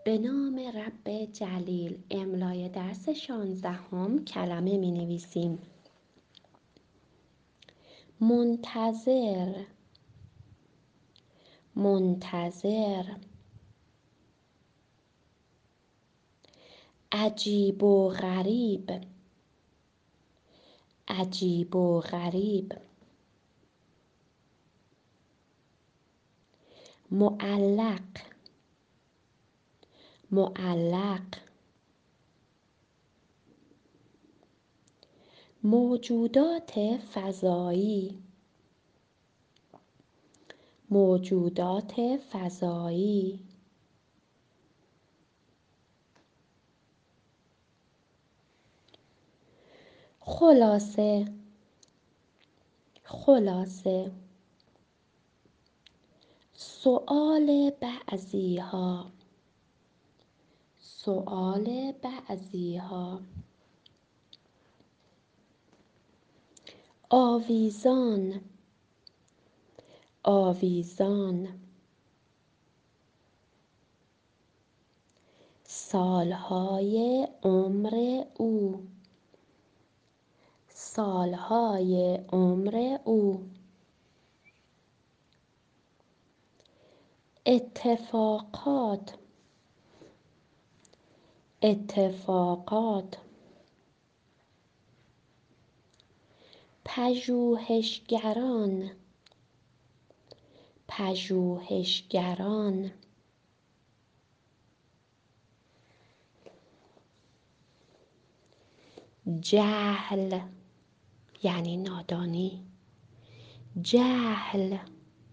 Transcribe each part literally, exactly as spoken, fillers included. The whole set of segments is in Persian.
به نام رب جلیل. املای درس شانزدهم کلمه می نویسیم. منتظر، منتظر. عجیب و غریب، عجیب و غریب. معلق، معلق. موجودات فضایی، موجودات فضایی. خلاصه، خلاصه. سؤال بعضیها، سؤال بعضیها. آویزان، آویزان. سالهای عمر او، سالهای عمر او. اتفاقات، اتفاقات. پژوهشگران، پژوهشگران. جهل یعنی نادانی، جهل.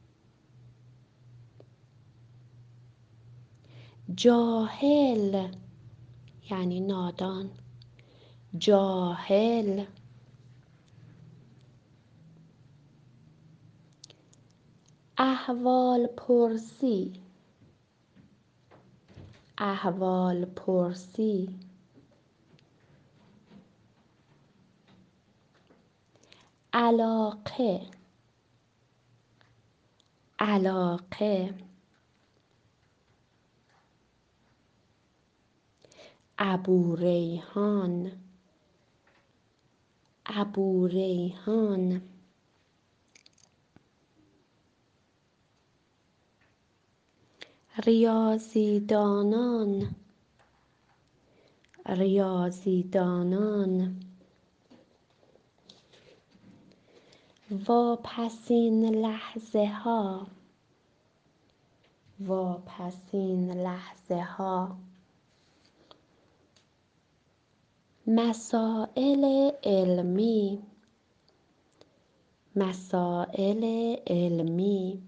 جاهل یعنی نادان، جاهل. احوال پرسی، احوال پرسی. علاقه، علاقه. ابوریحان، ابوریحان. ریاضیدانان، ریاضیدانان. واپسین لحظه ها، واپسین لحظه ها. مسائل علمی، مسائل علمی.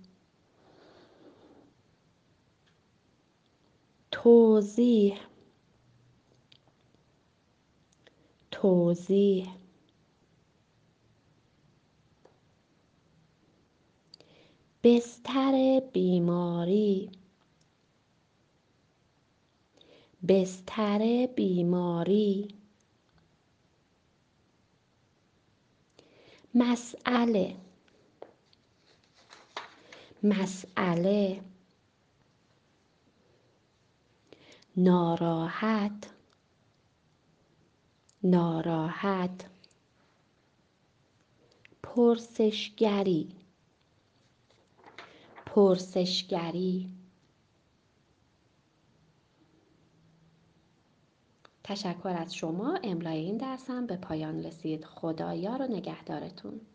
توضیح، توضیح. بستر بیماری، بستر بیماری. مسئله، مسئله. ناراحت، ناراحت. پرسشگری، پرسشگری. تشکر از شما. املای این درس هم به پایان رسید. خدایا رو نگهدارتون.